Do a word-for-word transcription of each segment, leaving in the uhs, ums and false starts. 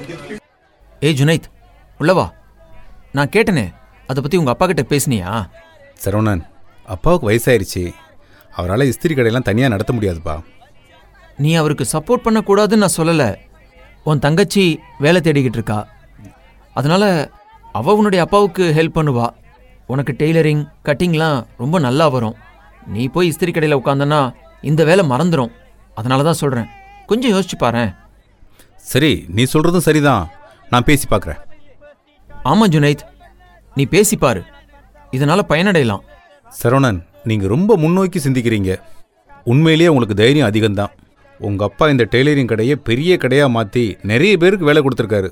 ஏய் ஜுனைத், உள்ளவா. நான் கேட்டனே, அதை பற்றி உங்கள் அப்பா கிட்ட பேசினியா? சரவணன், அப்பாவுக்கு வயசாயிருச்சு, அவரால் இஸ்திரி கடையெல்லாம் தனியாக நடத்த முடியாதுப்பா. நீ அவருக்கு சப்போர்ட் பண்ணக்கூடாதுன்னு நான் சொல்லலை. உன் தங்கச்சி வேலை தேடிக்கிட்டு இருக்கா, அதனால் அவள் உன்னுடைய அப்பாவுக்கு ஹெல்ப் பண்ணுவா. உனக்கு டெய்லரிங் கட்டிங்லாம் ரொம்ப நல்லா வரும். நீ போய் இஸ்திரி கடையில் உட்காந்தன்னா இந்த வேலை மறந்துடும். அதனால தான் சொல்கிறேன், கொஞ்சம் யோசிச்சு பாரேன். சரி, நீ சொல்கிறதும் சரிதான், நான் பேசி பார்க்குறேன். ஆமாம் ஜுனைத், நீ பேசிப்பாரு, இதனால் பயனடையலாம். சரவணன், நீங்கள் ரொம்ப முன்னோக்கி சிந்திக்கிறீங்க. உண்மையிலேயே உங்களுக்கு தைரியம் அதிகம்தான். உங்கள் அப்பா இந்த டெய்லரிங் கடையை பெரிய கடையாக மாற்றி நிறைய பேருக்கு வேலை கொடுத்துருக்காரு.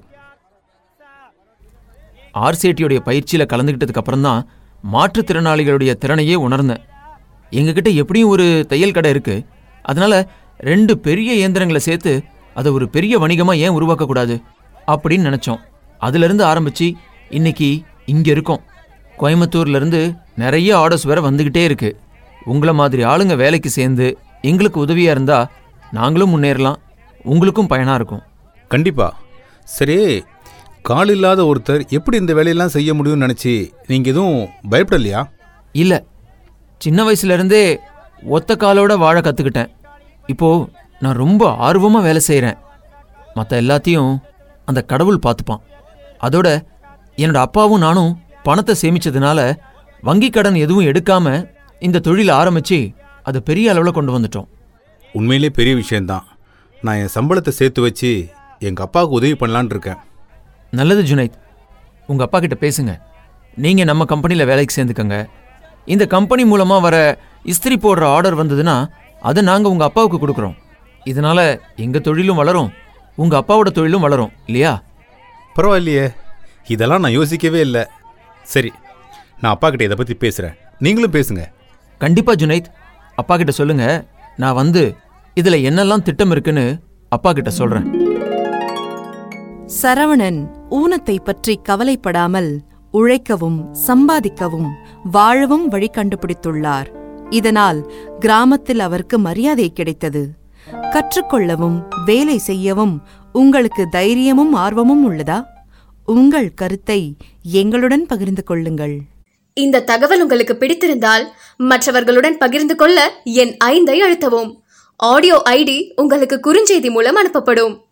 ஆர்சிஐடியோடைய பயிற்சியில் கலந்துக்கிட்டதுக்கு அப்புறம் தான் மாற்றுத்திறனாளிகளுடைய திறனையே உணர்ந்தேன். எங்ககிட்ட எப்படியும் ஒரு தையல் கடை இருக்குது, அதனால் ரெண்டு பெரிய இயந்திரங்களை சேர்த்து அதை ஒரு பெரிய வணிகமாக ஏன் உருவாக்கக்கூடாது அப்படின்னு நினச்சோம். அதிலிருந்து ஆரம்பித்து இன்னைக்கு இங்கே இருக்கோம். கோயம்புத்தூர்லேருந்து நிறைய ஆர்டர்ஸ் வேறு வந்துக்கிட்டே இருக்குது. உங்களை மாதிரி ஆளுங்க வேலைக்கு சேர்ந்து எங்களுக்கு உதவியாக இருந்தால் நாங்களும் முன்னேறலாம், உங்களுக்கும் பயனாக இருக்கும். கண்டிப்பாக. சரி, கால் இல்லாத ஒருத்தர் எப்படி இந்த வேலையெல்லாம் செய்ய முடியும்னு நினச்சி நீங்கள் எதுவும் பயப்படலையா? இல்லை, சின்ன வயசுலேருந்தே ஒத்த காலோட வாழ கற்றுக்கிட்டேன். இப்போது நான் ரொம்ப ஆர்வமாக வேலை செய்கிறேன். மற்ற எல்லாத்தையும் அந்த கடவுள் பார்த்துப்பான். அதோட என்னோட அப்பாவும் நானும் பணத்தை சேமித்ததுனால வங்கி கடன் எதுவும் எடுக்காமல் இந்த தொழிலை ஆரம்பித்து அதை பெரிய அளவில் கொண்டு வந்துட்டோம். உண்மையிலே பெரிய விஷயந்தான். நான் என் சம்பளத்தை சேர்த்து வச்சு எங்கள் அப்பாவுக்கு உதவி பண்ணலான் இருக்கேன். நல்லது ஜுனைத், உங்கள் அப்பா கிட்ட பேசுங்க. நீங்கள் நம்ம கம்பெனியில் வேலைக்கு சேர்ந்துக்கங்க. இந்த கம்பெனி மூலமாக வர இஸ்திரி போடுற ஆர்டர் வந்ததுன்னா அதை நாங்கள் உங்கள் அப்பாவுக்கு கொடுக்குறோம். இதனால் எங்கள் தொழிலும் வளரும், உங்கள் அப்பாவோட தொழிலும் வளரும் இல்லையா? பரவாயில்லையே, இதெல்லாம் நான் யோசிக்கவே இல்லை. சரி, நான் அப்பா கிட்ட இதை பற்றி பேசுகிறேன், நீங்களும் பேசுங்க. கண்டிப்பாக ஜுனைத், அப்பா கிட்ட சொல்லுங்க. நான் வந்து இதில் என்னெல்லாம் திட்டம் இருக்குன்னு அப்பா கிட்ட சொல்கிறேன். சரவணன் ஊனத்தை பற்றி கவலைப்படாமல் உழைக்கவும் சம்பாதிக்கவும் வாழவும் வழி கண்டுபிடித்துள்ளார். இதனால் கிராமத்தில் அவருக்கு மரியாதை கிடைத்தது. கற்றுக்கொள்ளவும் வேலை செய்யவும் உங்களுக்கு தைரியமும் ஆர்வமும் உள்ளதா? உங்கள் கருத்தை எங்களுடன் பகிர்ந்து கொள்ளுங்கள். இந்த தகவல் உங்களுக்கு பிடித்திருந்தால் மற்றவர்களுடன் பகிர்ந்து கொள்ள என் ஐந்தை அழுத்தவும். ஆடியோ ஐடி உங்களுக்கு குறுஞ்செய்தி மூலம் அனுப்பப்படும்.